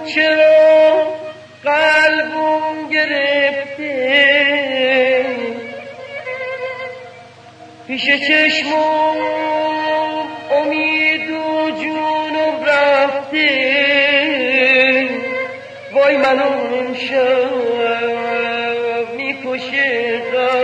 چرا قلبم گرفته پیش چشمم امید و جونم رفته وای منو امشب میکشه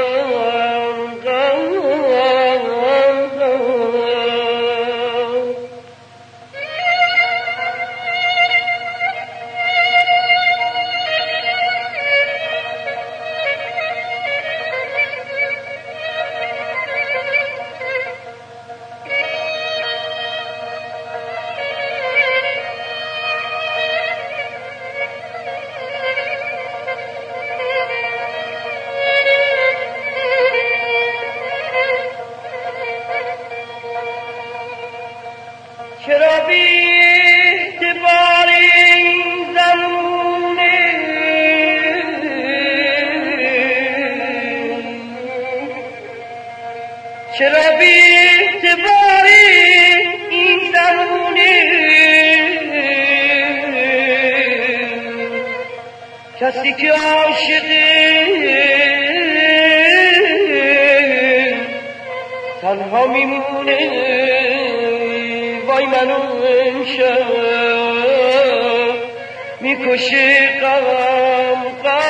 چرا بی اعتبار این زمونه چرا بی اعتبار این زمونه کسی که عاشقه تنها میمونه وای منو امشب میکشه غم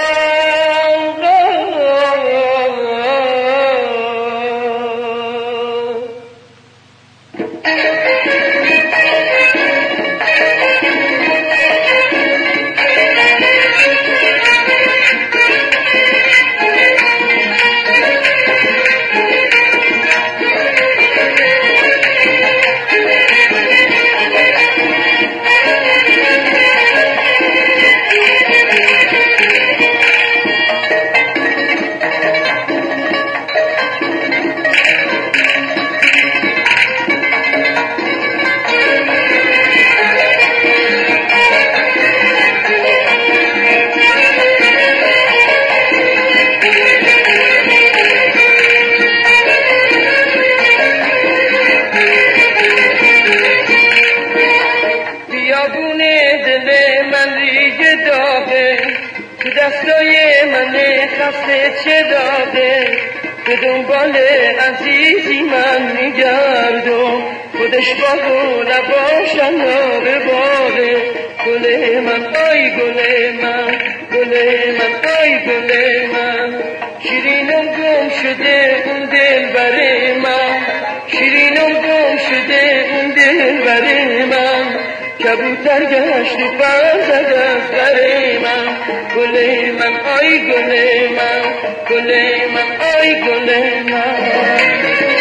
تو دستای من خسته چه داده به دنبال عزیزی من میگردم خودش باغ و لباشم به باغه گل من آی گل من گل من آی گل من شیرینم گم شده اون دل بر من شیرینم گم شده اون دل بر من کبوتر گشت و پر زد از بر من گل من آی گل من گل من آی گل من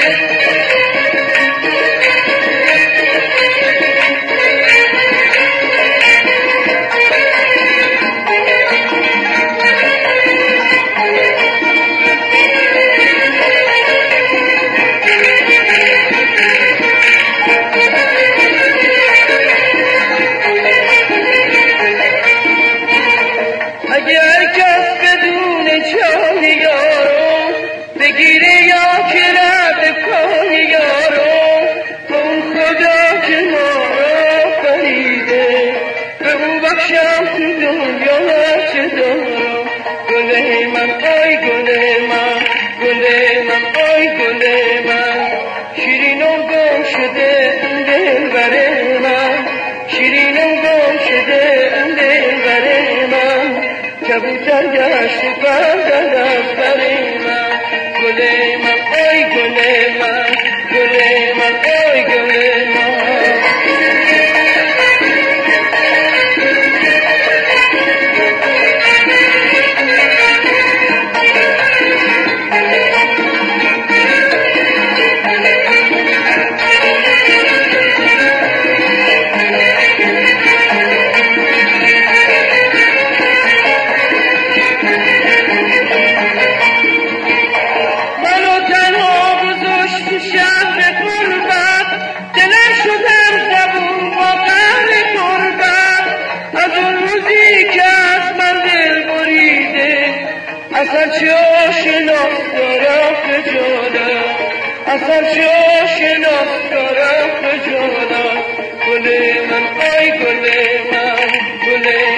اگر کس بدون جان یارو بگیره یا که رب کن یارو اون خدا که ما را فریده به او بخشم تو دنیا هرچه دارم گل من آی گل من گل من آی گل من شیرینم گم شده اون دل بر من شیرینم گم شده اون دل بر من کبوتر گشت و بردد از بر من گل من آی گل من گل من آی گل من اصل چه آشناس دارم به جانم اصل چه آشناس دارم به جانم گل من آی گل من گل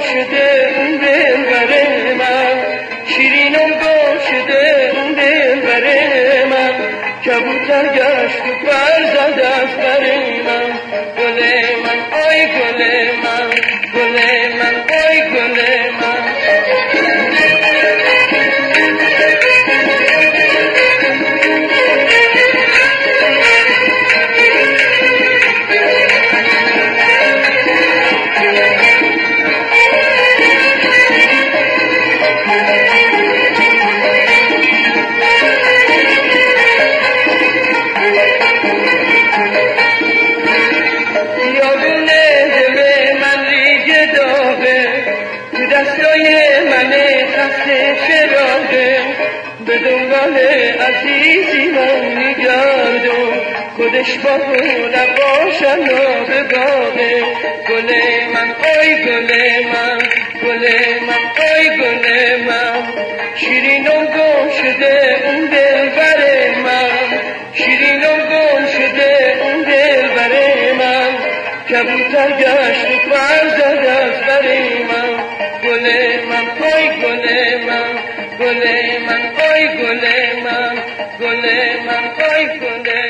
شده اون دلبر من، شیرینم گم شده اون دلبر من، کبوتر گشت و پر زد از بر من. گل من آی گل من، گل من آی گل من. دستای من خسته چراغه به دنبال عزیزی من میگرد و خودش با نباشن و به باغه. گل من آی گل من، گل من آی گل من، شیرینم گم شده اون دلبر من، شیرینم گم شده اون دلبر من، کبوتر گشت و پر زد از بر من. گل من آی گل من، گل من آی گل من، گل من آی گل